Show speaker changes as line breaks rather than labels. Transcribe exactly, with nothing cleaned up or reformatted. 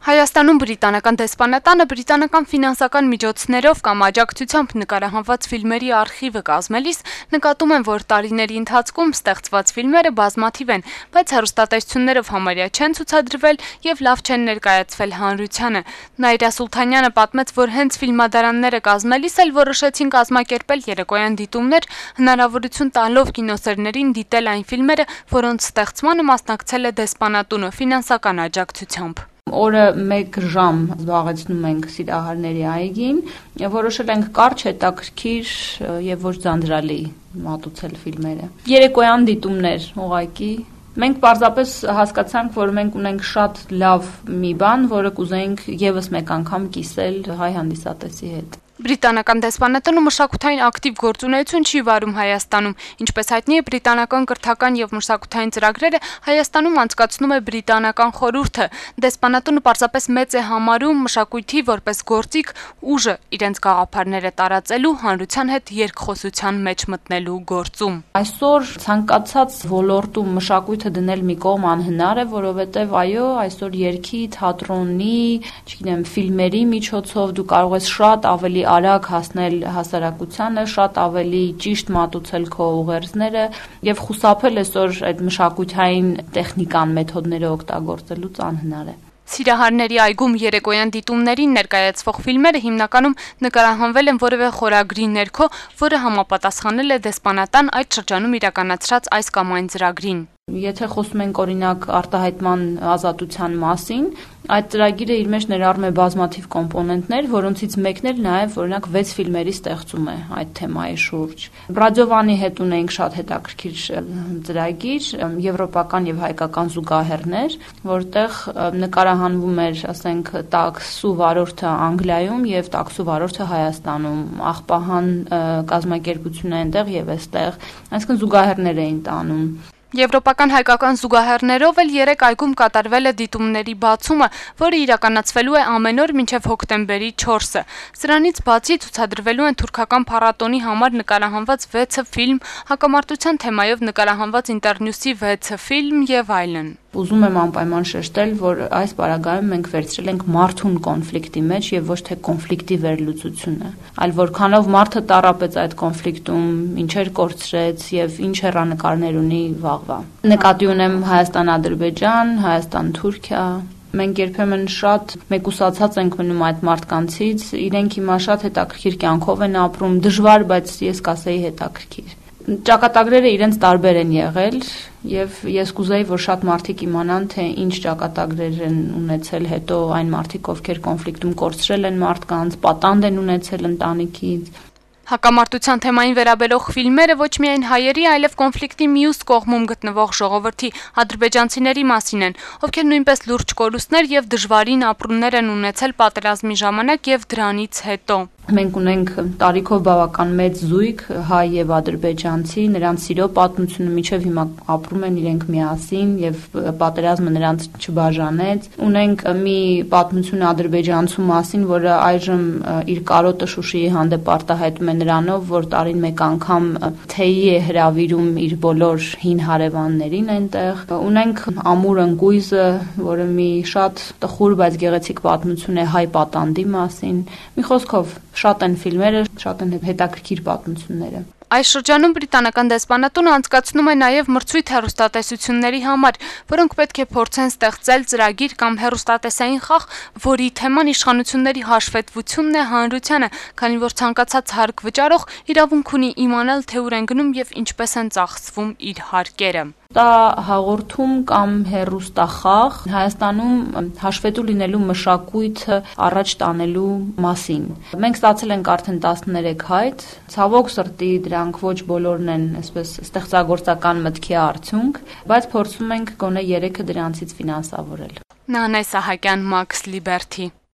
Հայաստանում բրիտանական դեսպանատանը բրիտանական ֆինանսական միջոցներով կամ աջակցությամբ նկարահանված ֆիլմերի արխիվը կազմելիս նկատում են, որ տարիների ընթացքում ստեղծված ֆիլմերը բազմաթիվ են, բայց հեռուստատեսություններով համարյա չեն ցուցադրվել եւ լավ չեն ներկայացվել հանրությանը։ Նաիրա Սուլթանյանը պատմեց, որ հենց ֆիլմադարանները կազմելիս էլ որոշեցին կազմակերպել երեկոյան դիտումներ, հնարավորություն տալով կինոսերներին դիտել այն ֆիլմերը, որոնց ստեղծմանը մասնակցել է դեսպանատունը ֆինանսական աջակցությամբ։
Օրը մեկ ժամ զբաղեցնում ենք սիրահարների այգին, որոշել ենք կարճ, հետաքրքիր եւ ոչ ձանձրալի մատուցել ֆիլմերը։ Երեկոյան դիտումներ ուղղակի։ Մենք պարզապես հասկացանք, որ մենք ունենք շատ լավ մի բան, որը կուզեինք եւս մեկ անգամ կիսել հայ հանդիսատեսի հետ։
Բրիտանական դեսպանատունը մշակութային ակտիվ գործունեություն չի վարում Հայաստանում, ինչպես հայտնի է բրիտանական կրթական եւ մշակութային ծրագրերը Հայաստանում անցկացնում է բրիտանական խորհուրդը։ Դեսպանատունը պարզապես մեծ է համարում մշակույթի որպես գործիք ուժը իրենց գաղափարները տարածելու, հանրության հետ երկխոսության մեջ մտնելու գործում։
Այսօր ցանկացած ոլորտում մշակույթը դնել մի կողմ անհնար է, որովհետեւ այո, այսօր երգի, թատրոնի, չգիտեմ, ֆիլմերի միջոցով դու կարող ես շատ ավելի արագ հասնել հասարակությանը, շատ ավելի ճիշտ մատուցել քո ուղերձները եւ խուսափել այսօր այդ մշակութային տեխնիկան մեթոդները օգտագործելուց անհնար է։
Սիրահարների այգում երեկոյան դիտումներին ներկայացվող ֆիլմերը հիմնականում նկարահանվել են որևէ խորագրի ներքո, որը համապատասխանել է դեսպանատան այդ շրջանում իրականացրած այս կամ այն ծրագրին։
Եթե խոսում ենք օրինակ արտահայտման ազատության մասին, այդ ծրագիրը իր մեջ ներառում է բազմաթիվ կոմպոնենտներ, որոնցից մեկն էլ նաև օրինակ վեց ֆիլմերի ստեղծում է այդ թեմայի շուրջ։ Բրաջովանի հետ ունենք շատ հետաքրքիր ծրագիր, եվրոպական եւ հայկական զուգահեռներ, որտեղ նկարահանվում էր, ասենք, տաքսու վարորդը Անգլիայում եւ տաքսու վարորդը Հայաստանում, աղբահան կազմակերպությունը այնտեղ եւ այստեղ, այսինքն զուգահեռներ էին տանում։
Եվրոպական հայկական զուգահեռներով էլ երեք այգում կատարվել է դիտումների բացումը, որը իրականացվելու է ամեն օր մինչև հոկտեմբերի չորսը։ Սրանից բացի ցուցադրվելու են թուրքական փառատոնի համար նկարահանված վեցը ֆիլմ, հակամարտության թեմայով նկարահանված ինտերնյուսի վեցը ֆիլմ եւ այլն։
Ուզում եմ անպայման շեշտել, որ այս պարագայում մենք վերցրել ենք մարդուն կոնֆլիկտի մեջ եւ ոչ թե կոնֆլիկտի վերլուծությունը, այլ որքանով մարդը տառապեց այդ կոնֆլիկտում, ինչեր կորցրեց եւ ինչ հեռանկարներ ունի վաղվա։ Նկատի ունեմ Հայաստան-Ադրբեջան, Հայաստան-Թուրքիա։ Մենք երբեմն շատ մեկուսացած ենք մնում այդ մարդկանցից, իրենք հիմա շատ հետաքրքիր կյանքով են ապրում, դժվար, բայց ես կասեի հետաքրքիր։ Ճակատագրերը իրենց տարբեր են եղել եւ ես կուզեի, որ շատ մարդիկ իմանան, թե ինչ ճակատագրեր են ունեցել հետո այն մարդիկ, ովքեր կոնֆլիկտում կորցրել են մարդկանց, պատանդ են ունեցել ընտանիքից։
Հակամարտության թեմային վերաբերող ֆիլմերը ոչ միայն հայերի, այլև կոնֆլիկտի մյուս կողմում գտնվող ժողովրդի ադրբեջանցիների մասին են, ովքեր նույնպես լուրջ կորուստներ եւ դժվարին ապրումներ են ունեցել պատերազմի ժամանակ եւ դրանից հետո։
Մենք ունենք տարիքով բավական մեծ զույգ հայ եւ ադրբեջանցի, նրանց սիրո պատմությունը միջև հիմա ապրում են իրենք միասին եւ պատերազմը նրանց չբաժանեց։ Ունենք մի պատմություն ադրբեջանցու մասին, որը այժմ իր կարոտը Շուշիի հանդեպ արտահայտում է նրանով, որ տարին մեկ անգամ թեյի է հրավիրում իր բոլոր հին հարևաններին այնտեղ։ Ունենք Ամուր ընկույզը, որը մի շատ տխուր, բայց գեղեցիկ պատմություն է հայ պատանդի մասին։ Մի խոսքով շատ են ֆիլմերը, շատ են հետաքրքիր պատմությունները։
Այս շրջանում բրիտանական դեսպանատունը անցկացնում է նաև մրցույթ հեռուստատեսությունների համար, որոնք պետք է փորձեն ստեղծել ծրագիր կամ հեռուստատեսային խաղ, որի թեման իշխանությունների հաշվետվությունն է հանրությանը, քանի որ ցանկացած հարկ վճարող իրավունք ունի իմանալ, թե ուր են գնում եւ ինչպես են ծախսվում իր հարկերը։
Դա հաղորդում կամ հեռուստախաղ Հայաստանում հաշվետու լինելու մշակույթը առաջ տանելու մասին։ Մենք ստացել ենք արդեն տասներեք հայտ, ցավոք սրտի դրանք ոչ բոլորն են այսպես ստեղծագործական մտքի արդյունք, բայց փորձում ենք գոնե երեքը դրանցից ֆինանսավորել։
Նանե Սահակյան, Max Liberty։